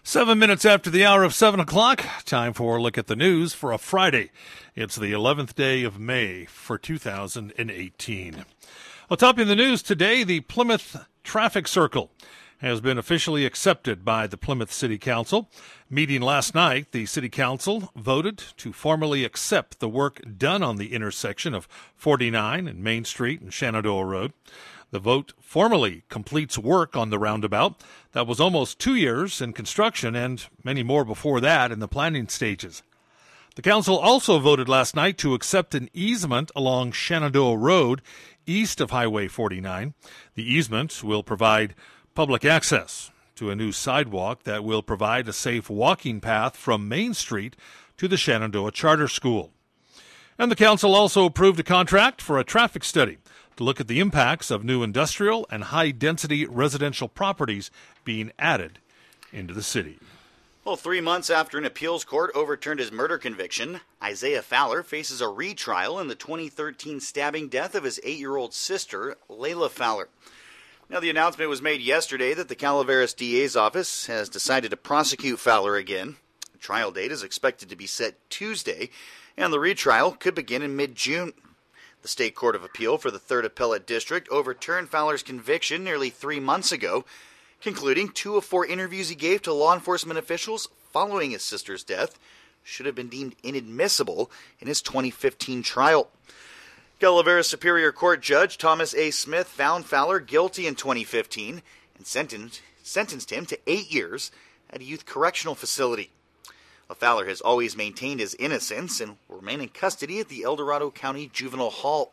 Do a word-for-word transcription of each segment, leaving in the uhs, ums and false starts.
Seven minutes after the hour of seven o'clock, time for a look at the news for a Friday. It's the eleventh day of May for two thousand eighteen. Well, topping the news today, the Plymouth Traffic Circle has been officially accepted by the Plymouth City Council. Meeting last night, the City Council voted to formally accept the work done on the intersection of forty-nine and Main Street and Shenandoah Road. The vote formally completes work on the roundabout that was almost two years in construction and many more before that in the planning stages. The council also voted last night to accept an easement along Shenandoah Road east of Highway forty-nine. The easement will provide public access to a new sidewalk that will provide a safe walking path from Main Street to the Shenandoah Charter School. And the council also approved a contract for a traffic study to look at the impacts of new industrial and high-density residential properties being added into the city. Well, three months after an appeals court overturned his murder conviction, Isaiah Fowler faces a retrial in the twenty thirteen stabbing death of his eight-year-old sister, Layla Fowler. Now, the announcement was made yesterday that the Calaveras D A's office has decided to prosecute Fowler again. The trial date is expected to be set Tuesday, and the retrial could begin in mid-June. The State Court of Appeal for the third Appellate District overturned Fowler's conviction nearly three months ago, concluding two of four interviews he gave to law enforcement officials following his sister's death should have been deemed inadmissible in his twenty fifteen trial. Calaveras Superior Court Judge Thomas A. Smith found Fowler guilty in twenty fifteen and sentenced, sentenced him to eight years at a youth correctional facility. Well, Fowler has always maintained his innocence and will remain in custody at the El Dorado County Juvenile Hall.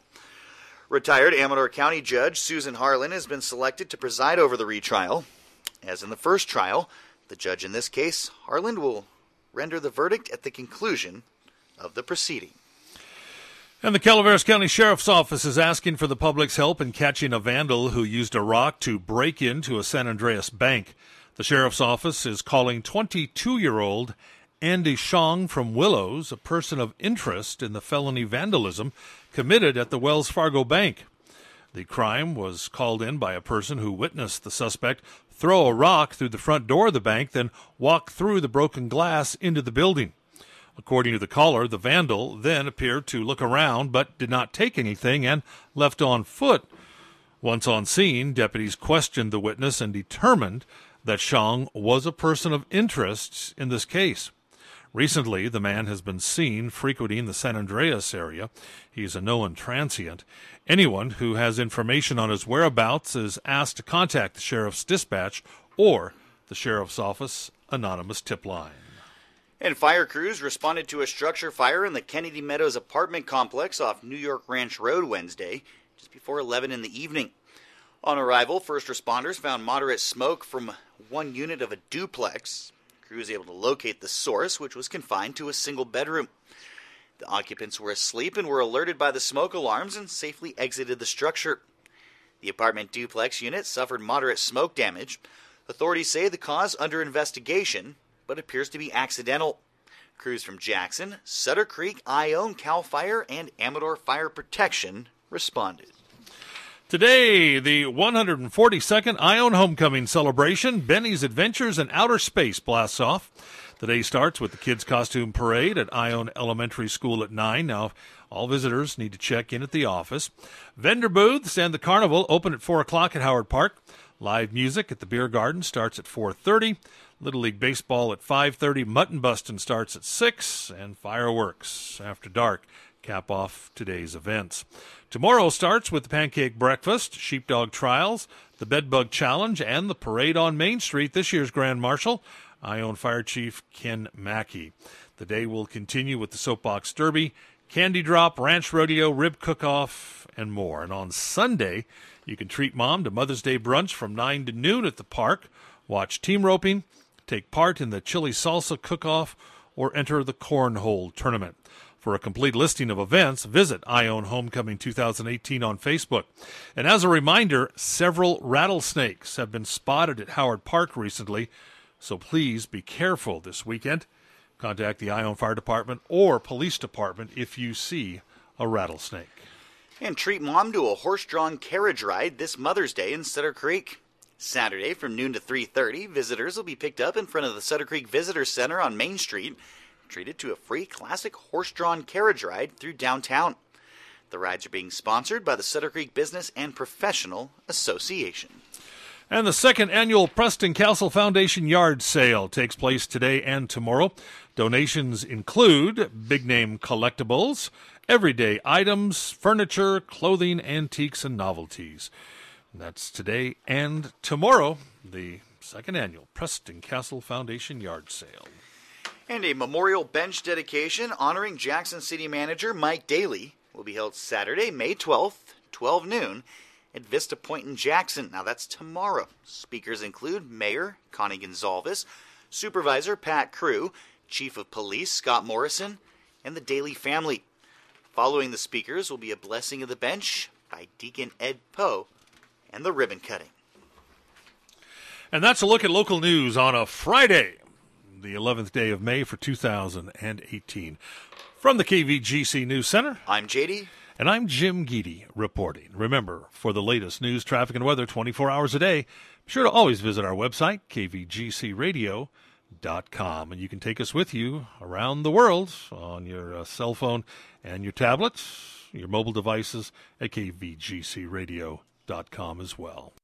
Retired Amador County Judge Susan Harlan has been selected to preside over the retrial. As in the first trial, the judge in this case, Harlan, will render the verdict at the conclusion of the proceeding. And the Calaveras County Sheriff's Office is asking for the public's help in catching a vandal who used a rock to break into a San Andreas bank. The Sheriff's Office is calling twenty-two-year-old Andy Shong from Willows a person of interest in the felony vandalism committed at the Wells Fargo Bank. The crime was called in by a person who witnessed the suspect throw a rock through the front door of the bank, then walk through the broken glass into the building. According to the caller, the vandal then appeared to look around but did not take anything and left on foot. Once on scene, deputies questioned the witness and determined that Shong was a person of interest in this case. Recently, the man has been seen frequenting the San Andreas area. He's a known transient. Anyone who has information on his whereabouts is asked to contact the Sheriff's Dispatch or the Sheriff's Office anonymous tip line. And fire crews responded to a structure fire in the Kennedy Meadows apartment complex off New York Ranch Road Wednesday, just before eleven in the evening. On arrival, first responders found moderate smoke from one unit of a duplex. Crew was able to locate the source, which was confined to a single bedroom. The occupants were asleep and were alerted by the smoke alarms and safely exited the structure. The apartment duplex unit suffered moderate smoke damage. Authorities say the cause under investigation, but appears to be accidental. Crews from Jackson, Sutter Creek, Ione, Cal Fire, and Amador Fire Protection responded. Today, the one hundred forty-second Ione Homecoming Celebration, Benny's Adventures in Outer Space blasts off. The day starts with the Kids Costume Parade at Ione Elementary School at nine. Now, all visitors need to check in at the office. Vendor booths and the carnival open at four o'clock at Howard Park. Live music at the Beer Garden starts at four thirty. Little League Baseball at five thirty. Mutton Bustin' starts at six. And fireworks after dark cap off today's events. Tomorrow starts with the Pancake Breakfast, Sheepdog Trials, the Bedbug Challenge, and the Parade on Main Street. This year's Grand Marshal, Ione Fire Chief Ken Mackey. The day will continue with the Soapbox Derby, Candy Drop, Ranch Rodeo, Rib Cook-Off, and more. And on Sunday, you can treat Mom to Mother's Day brunch from nine to noon at the park, watch team roping, take part in the Chili Salsa Cook-Off, or enter the Cornhole Tournament. For a complete listing of events, visit Ione Homecoming twenty eighteen on Facebook. And as a reminder, several rattlesnakes have been spotted at Howard Park recently, so please be careful this weekend. Contact the Ione Fire Department or Police Department if you see a rattlesnake. And treat Mom to a horse-drawn carriage ride this Mother's Day in Sutter Creek. Saturday from noon to three thirty, visitors will be picked up in front of the Sutter Creek Visitor Center on Main Street, treated to a free classic horse-drawn carriage ride through downtown. The rides are being sponsored by the Sutter Creek Business and Professional Association. And the second annual Preston Castle Foundation Yard Sale takes place today and tomorrow. Donations include big-name collectibles, everyday items, furniture, clothing, antiques, and novelties. And that's today and tomorrow, the second annual Preston Castle Foundation Yard Sale. And a memorial bench dedication honoring Jackson City Manager Mike Daly will be held Saturday, May twelfth, twelve noon, at Vista Point in Jackson. Now that's tomorrow. Speakers include Mayor Connie Gonzalez, Supervisor Pat Crew, Chief of Police Scott Morrison, and the Daly family. Following the speakers will be a blessing of the bench by Deacon Ed Poe and the ribbon cutting. And that's a look at local news on a Friday, the eleventh day of May for two thousand eighteen. From the K V G C News Center, I'm J D. And I'm Jim Geedy reporting. Remember, for the latest news, traffic, and weather twenty-four hours a day, be sure to always visit our website, k v g c radio dot com. And you can take us with you around the world on your uh, cell phone and your tablets, your mobile devices at k v g c radio dot com as well.